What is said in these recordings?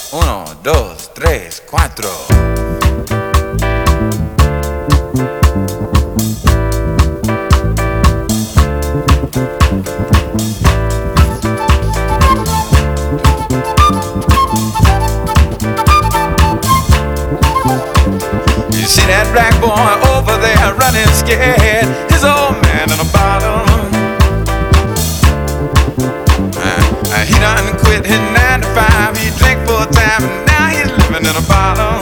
Uno, dos, tres, cuatro. You see that black boy over there running scared, his old man in a bottle. He done quit his 9 to 5, he drink full time, and now he's living in a bottle.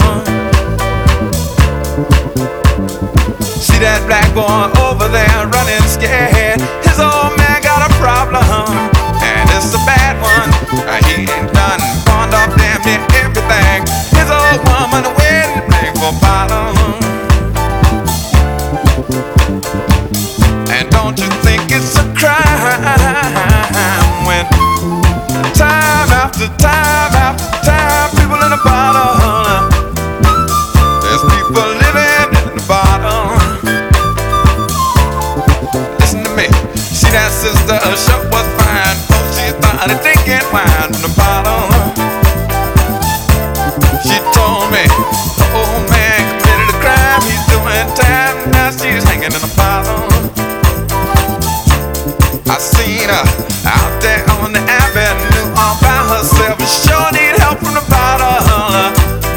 See that black boy over there running scared, his old man got a problem, and it's a bad one. He ain't done pawned off damn near everything. His old woman waiting for a bottle. And don't you think it's a crime when time after time after time, people in a bottle. There's people living in the bottle. Listen to me. See that sister, her shirt was fine. Oh, she started drinking wine from the bottle. She told me the old man committed a crime. He's doing time, now she's hanging in a bottle. I seen her out there on the avenue all by herself. She sure need help from the bottle.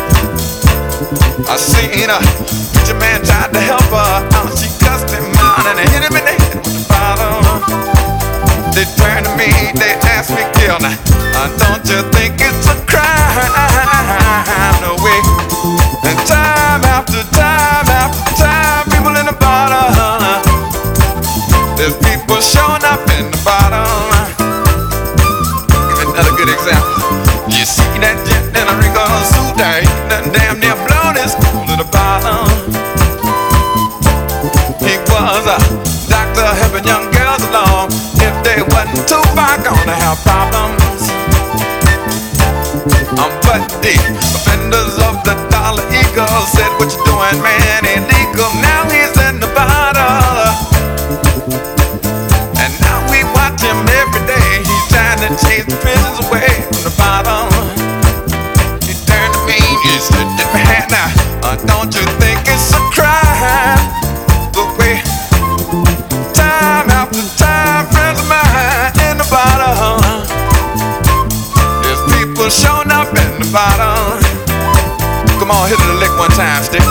I seen her, preacher man tried to help her out. She cussed him out and hit him in the head with the bottle. They turned to me, they asked me, Gilda, don't you think it's a crime? No way. And time after time after time, people in the bottle. There's people showing up in the bottom. Give me another good example. You see that gent in a wrinkled suit there, he done damn near blown his cool to the bottom. He was a doctor helping young girls along. If they wasn't too far, gonna have problems. But the offenders of the Dollar Eagle said, what you doing, man, illegal. Now he's in the bottle. And now we watch him every day. He's trying to chase the prisons away from the bottom. He turned to me, he said, man, now, don't you think it's a crime? The way time after time, friends of mine in the bottom. There's people showing up in the bottom. Come on, hit it a lick one time, stick.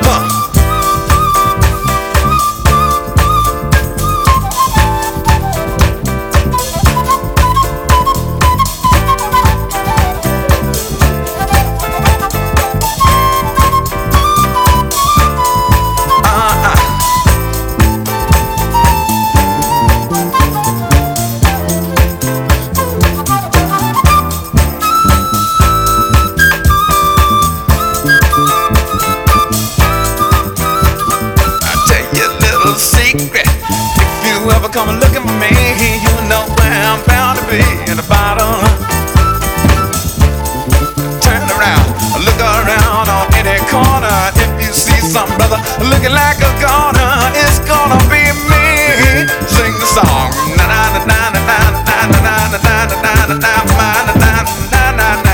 Come looking for me, you know where I'm bound to be, in the bottle. Turn around, look around on any corner. If you see some brother looking like a goner, it's gonna be me. Sing the song. Na na na na na na na na na na na na na na.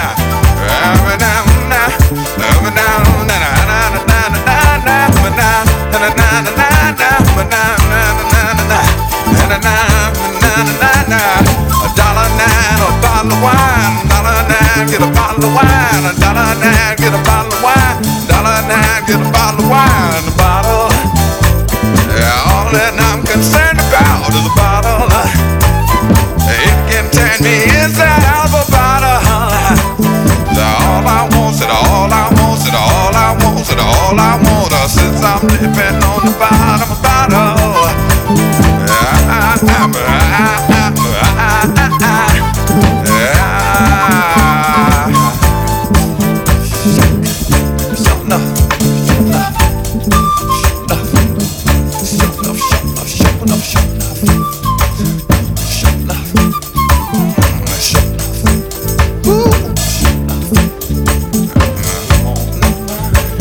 $1.09 a bottle of wine. $1.09 get a bottle of wine. $1.09 get a bottle of wine. $1.09 get a bottle of wine. The bottle. Yeah, all that I'm concerned about is a bottle. It can turn me inside out of a bottle. All I want, all I want, all I want, all I want. Since I'm living on the bottom of a bottle.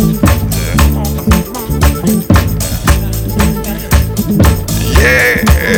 Yeah.